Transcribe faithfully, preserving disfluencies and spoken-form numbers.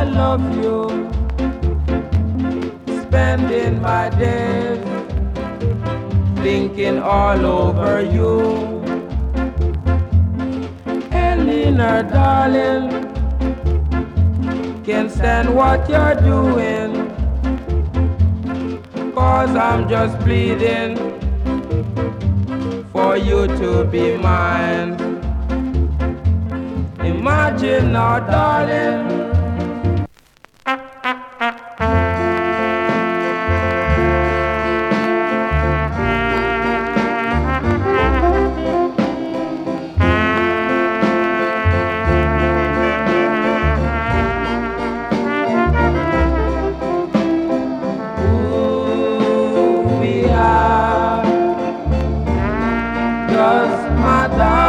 love you, spending my days thinking all over you. Elena, darling, can't stand what you're doing, 'cause I'm just pleading for you to be mine. Imagine now, darling, just my darling.